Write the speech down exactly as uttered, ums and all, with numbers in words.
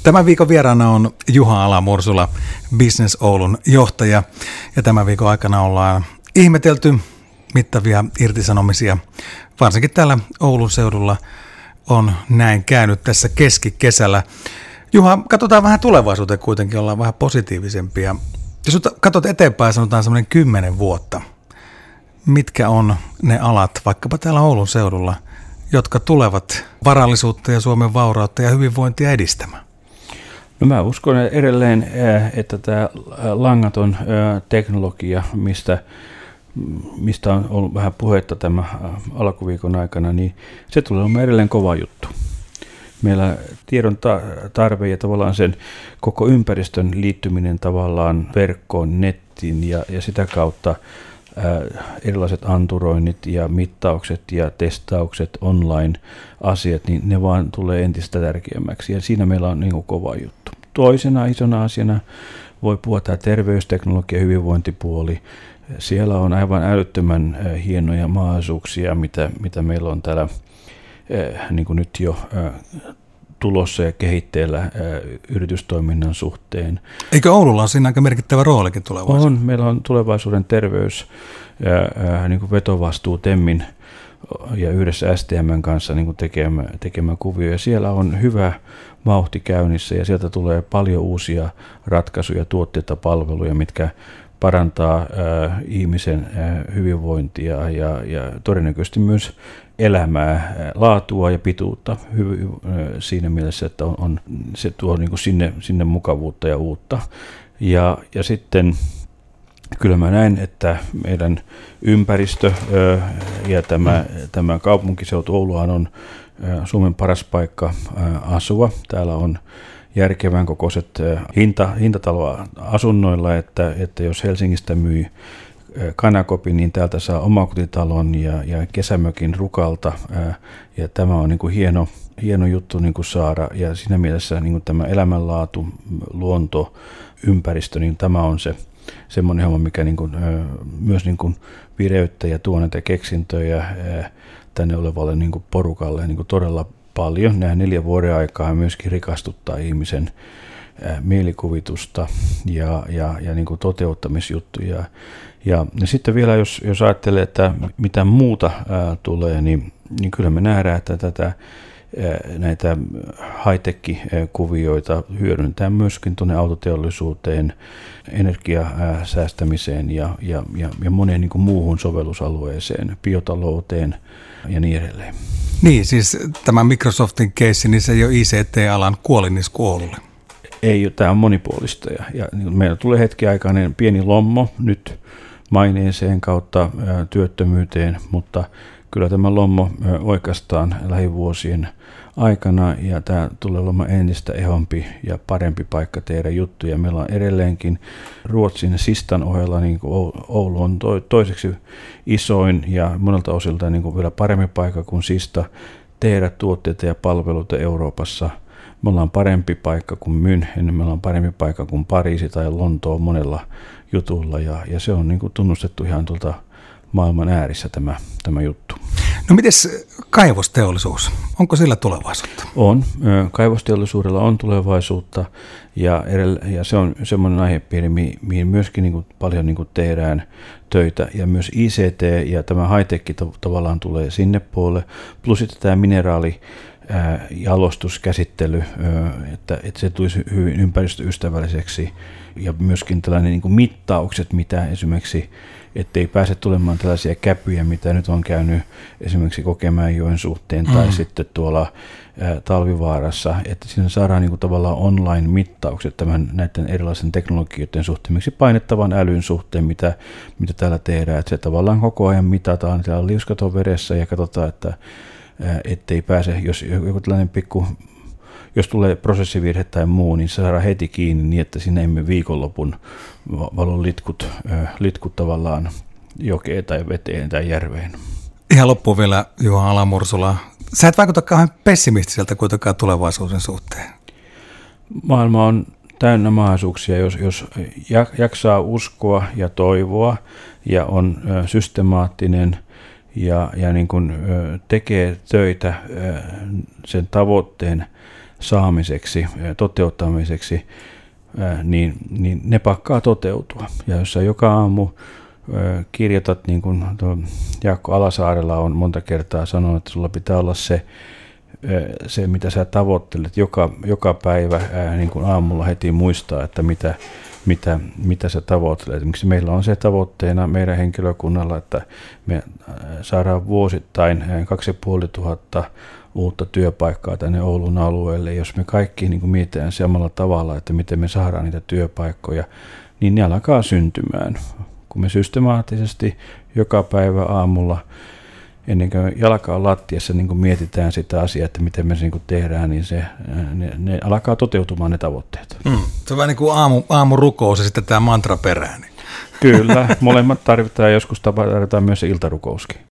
Tämän viikon vieraana on Juha Ala-Mursula, Business Oulun johtaja, ja tämän viikon aikana ollaan ihmetelty mittavia irtisanomisia. Varsinkin täällä Oulun seudulla on näin käynyt tässä keskikesällä. Juha, katsotaan vähän tulevaisuuteen kuitenkin, ollaan vähän positiivisempia. Jos katsot eteenpäin, sanotaan semmoinen kymmenen vuotta. Mitkä on ne alat, vaikkapa täällä Oulun seudulla, jotka tulevat varallisuutta ja Suomen vaurautta ja hyvinvointia edistämään? No mä uskon edelleen, että tämä langaton teknologia, mistä, mistä on ollut vähän puhetta tämän alkuviikon aikana, niin se tulee olemaan edelleen kova juttu. Meillä tiedon tarve ja tavallaan sen koko ympäristön liittyminen tavallaan verkkoon, nettiin ja, ja sitä kautta ää, erilaiset anturoinnit ja mittaukset ja testaukset, online-asiat, niin ne vaan tulee entistä tärkeämmäksi ja siinä meillä on niin kuin kova juttu. Toisena isona asiana voi puhua tämä terveysteknologia ja hyvinvointipuoli. Siellä on aivan älyttömän hienoja mahdollisuuksia, mitä, mitä meillä on täällä niin kuin nyt jo tulossa ja kehitteellä yritystoiminnan suhteen. Eikö Oululla ole siinä aika merkittävä roolikin tulevaisuudessa? On. Meillä on tulevaisuuden terveys, niin kuin vetovastuu TEMin ja yhdessä S T M:n kanssa niin kuin tekemä, tekemä kuvio. Ja siellä on hyvä vauhti käynnissä ja sieltä tulee paljon uusia ratkaisuja, tuotteita, palveluja, mitkä parantaa äh, ihmisen äh, hyvinvointia ja, ja todennäköisesti myös elämää, äh, laatua ja pituutta hy, äh, siinä mielessä, että on, on, se tuo niin kuin sinne, sinne mukavuutta ja uutta. Ja, ja sitten kyllä mä näen, että meidän ympäristö äh, ja tämä, tämä kaupunkiseutu Ouluhan on äh, Suomen paras paikka äh, asua. Täällä on järkevän kokoiset hinta, hintataloa asunnoilla, että, että jos Helsingistä myy Kanakopin, niin täältä saa omakotitalon ja, ja kesämökin Rukalta. Ja tämä on niin kuin hieno, hieno juttu niin kuin saada. Ja siinä mielessä niin kuin tämä elämänlaatu, luonto, ympäristö, niin tämä on se semmoinen homma, mikä niin kuin, myös niin kuin vireyttä ja tuo näitä keksintöjä tänne olevalle niin kuin porukalle niin kuin todella paljon. Nämä neljä vuoden aikaa myöskin rikastuttaa ihmisen ää, mielikuvitusta ja, ja, ja niin kuin toteuttamisjuttuja. Ja, ja sitten vielä, jos, jos ajattelee, että mitä muuta ää, tulee, niin, niin kyllä me nähdään, että tätä, ää, näitä high-tech-kuvioita hyödyntää myöskin tuonne autoteollisuuteen, energiasäästämiseen ja, ja, ja, ja moneen niin kuin muuhun sovellusalueeseen, biotalouteen ja niin edelleen. Niin, siis tämä Microsoftin keissi, niin se ei ole I C T-alan kuolinisku Oululle. Ei, tämä on monipuolista. Ja, ja meillä tulee hetki aikainen pieni lommo nyt maineeseen kautta ä, työttömyyteen, mutta kyllä tämä lommo ä, oikeastaan lähivuosien aikana, ja tämä tulee olemaan entistä ehompi ja parempi paikka tehdä juttuja. Meillä on edelleenkin Ruotsin Sistan ohella, niin kuin Oulu on to, toiseksi isoin ja monelta osilta niin kuin vielä parempi paikka kuin Sista tehdä tuotteita ja palveluita Euroopassa. Me ollaan parempi paikka kuin München, me ollaan parempi paikka kuin Pariisi tai Lontoo monella jutulla, ja, ja se on niin kuin tunnustettu ihan tuolta maailman äärissä tämä, tämä juttu. No mites kaivosteollisuus? Onko sillä tulevaisuutta? On. Kaivosteollisuudella on tulevaisuutta ja, edellä, ja se on semmoinen aihepiiri, mihin myöskin niin kuin paljon niin kuin tehdään töitä. Ja myös I C T ja tämä high-tech tavallaan tulee sinne puolelle. Plus sitten tämä mineraali jalostuskäsittely, että, että se tulisi hyvin ympäristöystävälliseksi. Ja myöskin tällainen niin kuin mittaukset, mitä esimerkiksi, ettei pääse tulemaan tällaisia käpyjä, mitä nyt on käynyt esimerkiksi Kokemäenjoen suhteen mm. tai sitten tuolla ä, Talvivaarassa, että siinä saadaan niin kuin tavallaan online-mittaukset tämän näiden erilaisten teknologioiden suhteen, miksi painettavan älyn suhteen, mitä, mitä täällä tehdään, että se tavallaan koko ajan mitataan, täällä on liuskat on veressä ja katsotaan, että ä, ettei pääse, jos joku tällainen pikku jos tulee prosessivirhe tai muu, niin se saadaan heti kiinni niin, että sinne emme viikonlopun valo litkut, litkut tavallaan jokeen tai veteen tai järveen. Ihan loppuun vielä, Juha Ala-Mursula. Sä et vaikuta kauhean pessimistiseltä kuitenkaan tulevaisuuden suhteen. Maailma on täynnä mahdollisuuksia, jos, jos jaksaa uskoa ja toivoa ja on systemaattinen ja, ja niin kuin tekee töitä sen tavoitteen saamiseksi, toteuttamiseksi, niin, niin ne pakkaa toteutua. Ja jos sä joka aamu kirjoitat, niin kuin Jaakko Alasaarella on monta kertaa sanonut, että sulla pitää olla se, se mitä sä tavoittelet joka, joka päivä niin kuin aamulla heti muistaa, että mitä, mitä, mitä sä tavoittelet. Miksi meillä on se tavoitteena meidän henkilökunnalla, että me saadaan vuosittain kaksi ja puoli tuhatta uutta työpaikkaa tänne Oulun alueelle. Jos me kaikki niin kuin mietitään samalla tavalla, että miten me saadaan niitä työpaikkoja, niin ne alkaa syntymään. Kun me systemaattisesti joka päivä aamulla, ennen kuin jalka on lattiassa, niin kun mietitään sitä asiaa, että miten me se niin tehdään, niin se, ne, ne alkaa toteutumaan ne tavoitteet. Mm. Se on vähän niin kuin aamu, aamurukous ja sitten tämä mantra perään. Niin. Kyllä, molemmat tarvitaan, joskus tarvitaan myös iltarukouskin.